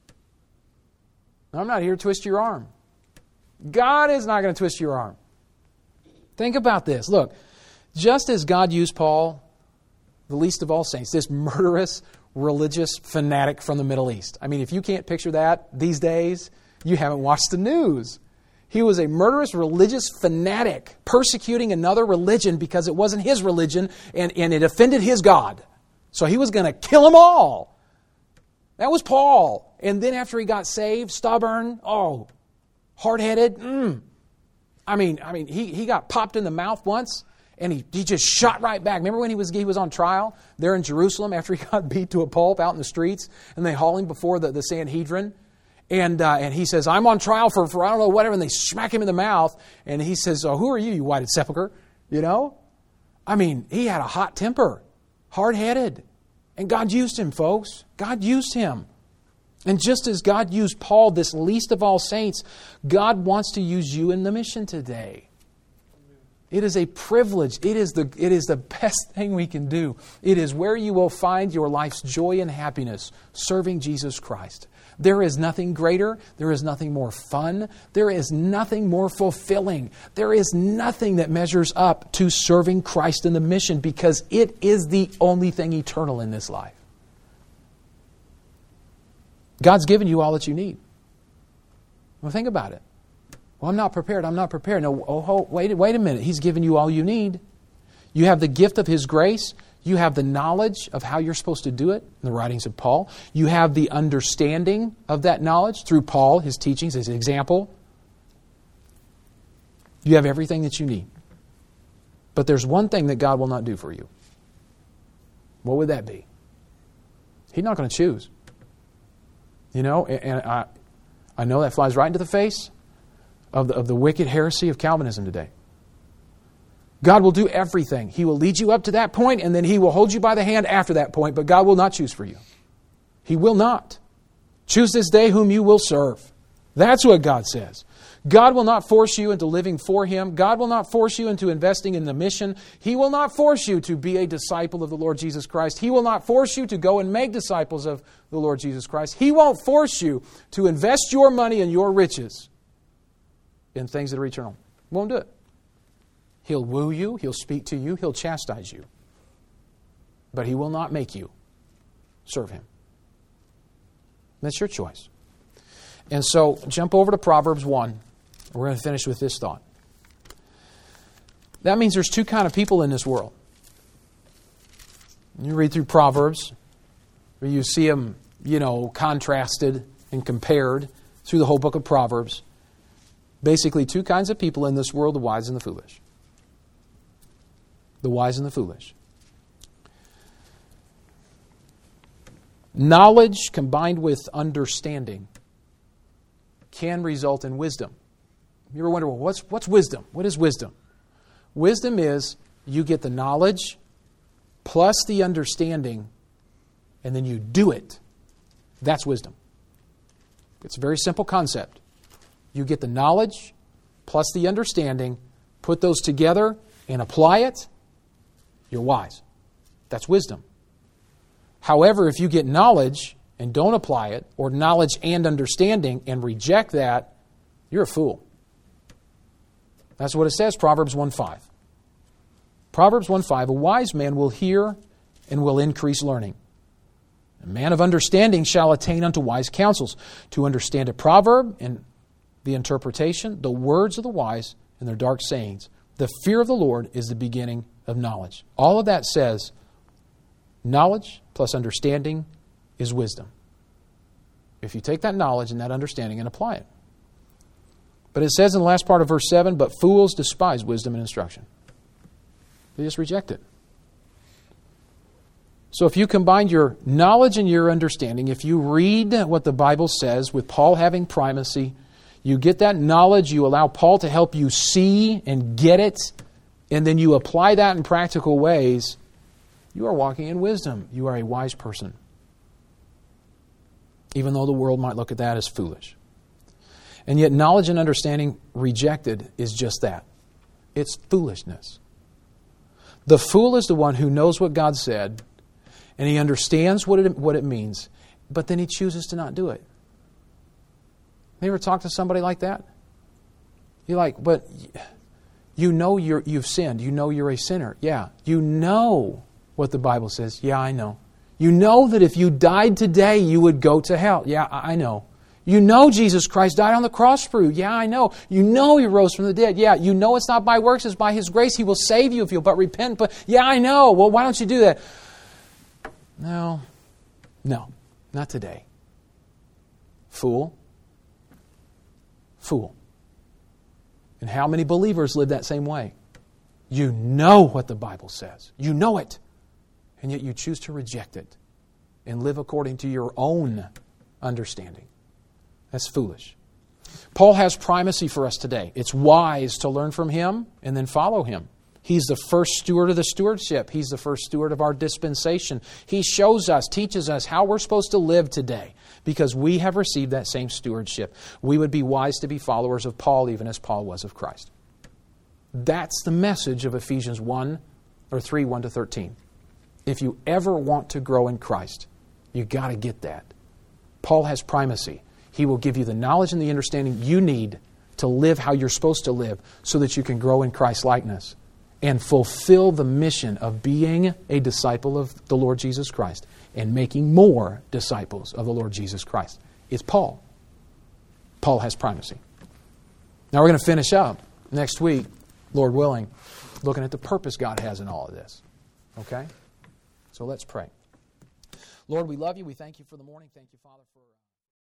I'm not here to twist your arm. God is not going to twist your arm. Think about this. Look, just as God used Paul, the least of all saints, this murderous religious fanatic from the Middle East. I mean, if you can't picture that these days, you haven't watched the news. He was a murderous religious fanatic persecuting another religion because it wasn't his religion and, and it offended his God. So he was going to kill them all. That was Paul. And then after he got saved, stubborn, oh, hard-headed. Mm. I mean, I mean, he, he got popped in the mouth once, and he, he just shot right back. Remember when he was he was on trial there in Jerusalem after he got beat to a pulp out in the streets, and they haul him before the, the Sanhedrin, and uh, and he says, "I'm on trial for, for I don't know whatever," and they smack him in the mouth, and he says, "Oh, who are you, you whited sepulcher?" You know, I mean, he had a hot temper, hard-headed, and God used him, folks. God used him. And just as God used Paul, this least of all saints, God wants to use you in the mission today. It is a privilege. It is the, it is the best thing we can do. It is where you will find your life's joy and happiness, serving Jesus Christ. There is nothing greater. There is nothing more fun. There is nothing more fulfilling. There is nothing that measures up to serving Christ in the mission, because it is the only thing eternal in this life. God's given you all that you need. Well, think about it. Well, I'm not prepared. I'm not prepared. No, oh, oh, wait, wait a minute. He's given you all you need. You have the gift of His grace. You have the knowledge of how you're supposed to do it in the writings of Paul. You have the understanding of that knowledge through Paul, his teachings, his example. You have everything that you need. But there's one thing that God will not do for you. What would that be? He's not going to choose. You know, and I, I know that flies right into the face of the, of the wicked heresy of Calvinism today. God will do everything. He will lead you up to that point, and then He will hold you by the hand after that point, but God will not choose for you. He will not. Choose this day whom you will serve. That's what God says. God will not force you into living for Him. God will not force you into investing in the mission. He will not force you to be a disciple of the Lord Jesus Christ. He will not force you to go and make disciples of the Lord Jesus Christ. He won't force you to invest your money and your riches in things that are eternal. He won't do it. He'll woo you. He'll speak to you. He'll chastise you. But He will not make you. serve Him. That's your choice. And so, jump over to Proverbs one. We're going to finish with this thought. That means there's two kind of people in this world. You read through Proverbs, where you see them, you know, contrasted and compared through the whole book of Proverbs. Basically, two kinds of people in this world, the wise and the foolish. The wise and the foolish. Knowledge combined with understanding can result in wisdom. You ever wonder, well, what's, what's wisdom? What is wisdom? Wisdom is you get the knowledge plus the understanding, and then you do it. That's wisdom. It's a very simple concept. You get the knowledge plus the understanding, put those together and apply it, you're wise. That's wisdom. However, if you get knowledge and don't apply it, or knowledge and understanding and reject that, you're a fool. That's what it says, Proverbs one five. Proverbs one five, a wise man will hear and will increase learning. A man of understanding shall attain unto wise counsels. To understand a proverb and the interpretation, the words of the wise and their dark sayings. The fear of the Lord is the beginning of knowledge. All of that says knowledge plus understanding is wisdom. If you take that knowledge and that understanding and apply it. But it says in the last part of verse seven, but fools despise wisdom and instruction. They just reject it. So if you combine your knowledge and your understanding, if you read what the Bible says with Paul having primacy, you get that knowledge, you allow Paul to help you see and get it, and then you apply that in practical ways, you are walking in wisdom. You are a wise person. Even though the world might look at that as foolish. And yet knowledge and understanding rejected is just that. It's foolishness. The fool is the one who knows what God said, and he understands what it, what it means, but then he chooses to not do it. You ever talk to somebody like that? You're like, but you know you're, you've sinned. You know you're a sinner. Yeah. You know what the Bible says. Yeah, I know. You know that if you died today, you would go to hell. Yeah, I know. You know Jesus Christ died on the cross for you. Yeah, I know. You know He rose from the dead. Yeah, you know it's not by works, it's by His grace. He will save you if you'll but repent. But yeah, I know. Well, why don't you do that? No. No. Not today. Fool. Fool. And how many believers live that same way? You know what the Bible says. You know it. And yet you choose to reject it and live according to your own understanding. That's foolish. Paul has primacy for us today. It's wise to learn from him and then follow him. He's the first steward of the stewardship. He's the first steward of our dispensation. He shows us, teaches us how we're supposed to live today because we have received that same stewardship. We would be wise to be followers of Paul even as Paul was of Christ. That's the message of Ephesians one or three, one to thirteen. If you ever want to grow in Christ, you've got to get that. Paul has primacy. He will give you the knowledge and the understanding you need to live how you're supposed to live so that you can grow in Christ's likeness and fulfill the mission of being a disciple of the Lord Jesus Christ and making more disciples of the Lord Jesus Christ. It's Paul. Paul has primacy. Now we're going to finish up next week, Lord willing, looking at the purpose God has in all of this. Okay? So let's pray. Lord, we love you. We thank you for the morning. Thank you, Father, for...